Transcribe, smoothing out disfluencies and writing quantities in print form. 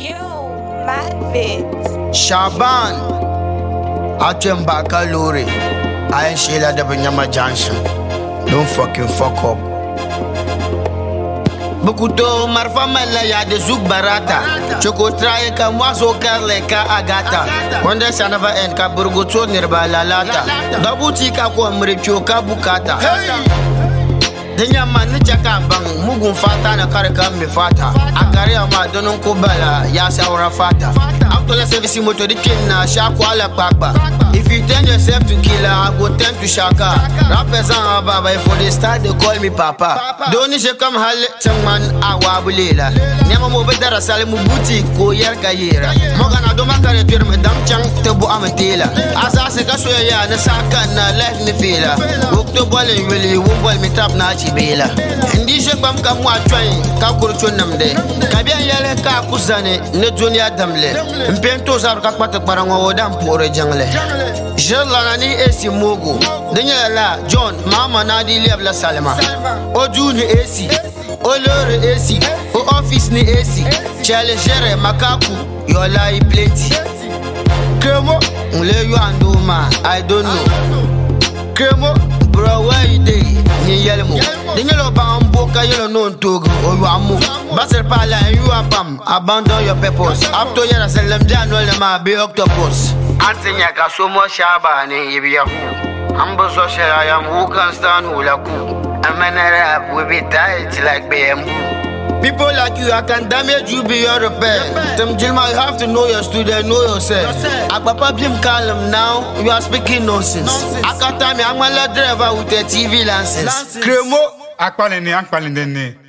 Shaban, Achemba Kaluri, I ain't Sheila de Benyama Junction. Don't fucking fuck up. Bukuto marfamela ya de zouk barata. Choko traye ka mwazo karle ka agata. Wanda sanava en ka burguto nirba lalata. Dabuti ka kwa mripcho ka bukata. Denya mani chaka bang mugun fata na kareka mi fata. Akari ama donon kubala ya saura fata. After service moto di kinna shaku ala pakba. If you turn yourself to killer, I go turn to shaka. Rappers and baba, if they start, they call me papa. Don't you come halle, man, awabulela. Nyama mo bedara sale mu boutique ko yer kayera. Mogana do makare tur me dam chang tebu ametela. Asa se ka soya na saka na life ni fela. Wokto bole wili wo bol me tap na chibela. Ndi je bam ka mo atwan ka kurcho namde. Ka bien yele ka kusane ne dunya damle. Mpento zar ka kwata parango wodam pore jangle. Jelanani esi mogo. Denya la John mama na di lebla salama. Oju ni esi. Olore esi. O office ni esi. Challenger makaku. Your life plenty. Kremo ule you ando ma. I don't know. Kremo bro where you dey? Ni yelmo. Denya lo ba mboka yelo non togo. O you amu. Baser pala you apam. Abandon your purpose. After yera selem janol ma be octopus. Antinya ka so mo shaba ni ibiya. Ambo so I am who can stand who la ku. Rap will be tight like BM. People like you, I can damage you beyond repair. Them Jilma, you have to know your student, know yourself. Akpapa Bim Kalam now, you are speaking nonsense. Akatami, I'm a driver with a TV license. Kremo. Akpalene.